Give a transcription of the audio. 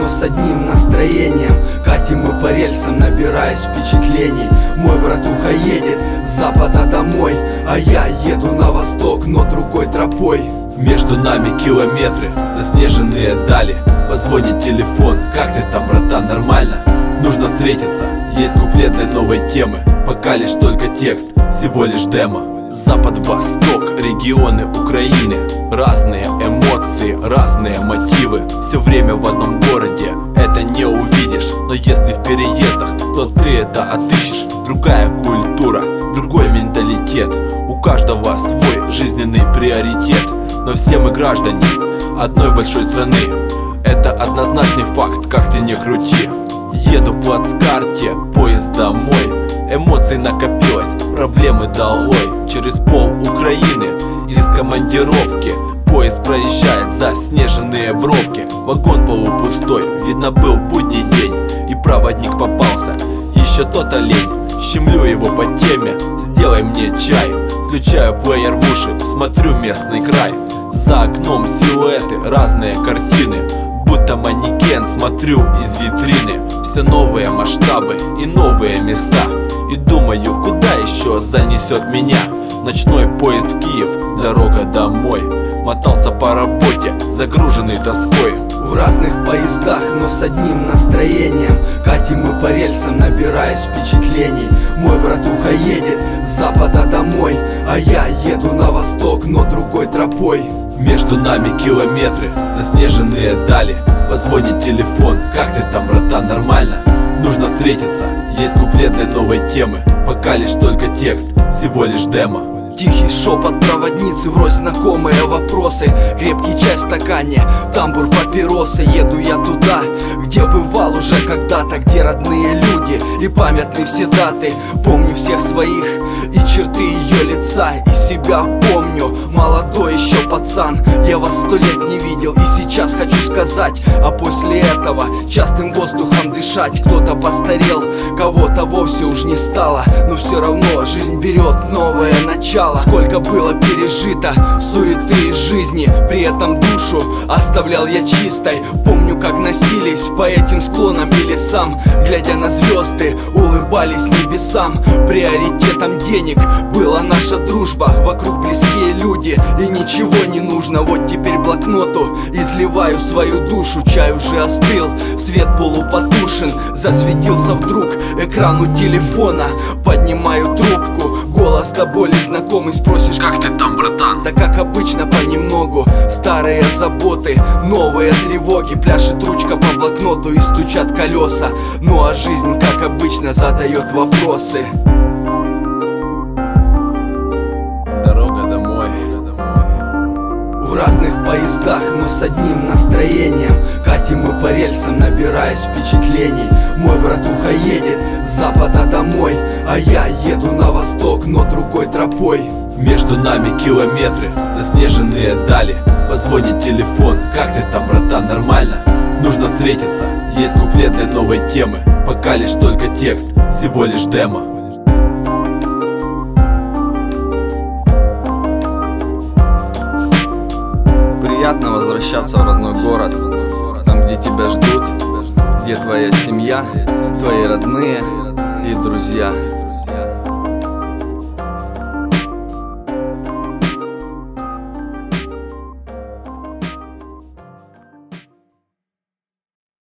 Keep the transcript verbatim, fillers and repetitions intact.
но с одним настроением. Катим мы по рельсам, набираясь впечатлений. Мой братуха едет с запада домой, а я еду на восток, но другой тропой. Между нами километры, заснеженные дали. Позвонит телефон, как ты там, братан, нормально? Нужно встретиться, есть куплет для новой темы. Пока лишь только текст, всего лишь демо. Запад-восток, регионы Украины. Разные эмоции, разные мотивы. Все время в одном городе, это не увидишь. Но если в переездах, то ты это отыщешь. Другая культура, другой менталитет. У каждого свой жизненный приоритет. Но все мы граждане одной большой страны. Это однозначный факт, как ты не крути. Еду в плацкарте, поезд домой. Эмоций накопилось, проблемы долой. Через пол Украины из командировки поезд проезжает заснеженные бровки. Вагон полупустой, видно был будний день. И проводник попался, еще тот олень. Щемлю его по теме, сделай мне чай. Включаю плеер в уши, смотрю местный край. За окном силуэты, разные картины. Будто манекен, смотрю из витрины. Все новые масштабы и новые места. И думаю, куда еще занесет меня ночной поезд в Киев, дорога домой. Мотался по работе, загруженный тоской. В разных поездах, но с одним настроением. Катим мы по рельсам, набираясь впечатлений. Мой братуха едет с запада домой, а я еду на восток, но другой тропой. Между нами километры, заснеженные дали. Позвонит телефон, как ты там, братан, нормально? Нужно встретиться, есть куплет для новой темы. Пока лишь только текст, всего лишь демо. Тихий шепот проводницы, врозь знакомые вопросы. Крепкий чай в стакане, тамбур, папиросы. Еду я туда, где бывал уже когда-то, где родные люди и памятны все даты. Помню всех своих и черты ее лица, и себя помню, молодой еще пацан. Я вас сто лет не видел и сейчас хочу сказать, а после этого частым воздухом дышать. Кто-то постарел, кого-то вовсе уж не стало, но все равно жизнь берет новое начало. Сколько было пережито суеты из жизни, при этом душу оставлял я чистой. Помню, как носились по этим склонам и лесам, глядя на звезды, улыбались небесам. Приоритетом денег была наша дружба, вокруг близкие люди и ничего не нужно. Вот теперь блокноту изливаю свою душу. Чай уже остыл, свет полупотушен. Засветился вдруг экран у телефона. Поднимаю трубку, голос до боли знакомый. Спросишь, как ты там, братан? Да как обычно, понемногу. Старые заботы, новые тревоги. Пляшет ручка по блокноту и стучат колеса. Ну а жизнь, как обычно, задает вопросы. Дорога домой. В разных поездах, но с одним настроением. Катим мы по рельсам, набираясь впечатлений. Мой братуха едет с запада домой, а я еду на восток, но другой тропой. Между нами километры, заснеженные дали. Позвонит телефон, как ты там, братан, нормально? Нужно встретиться, есть куплет для новой темы. Пока лишь только текст, всего лишь демо. Приятно возвращаться в родной город, там, где тебя ждут, где твоя семья, твои родные и друзья.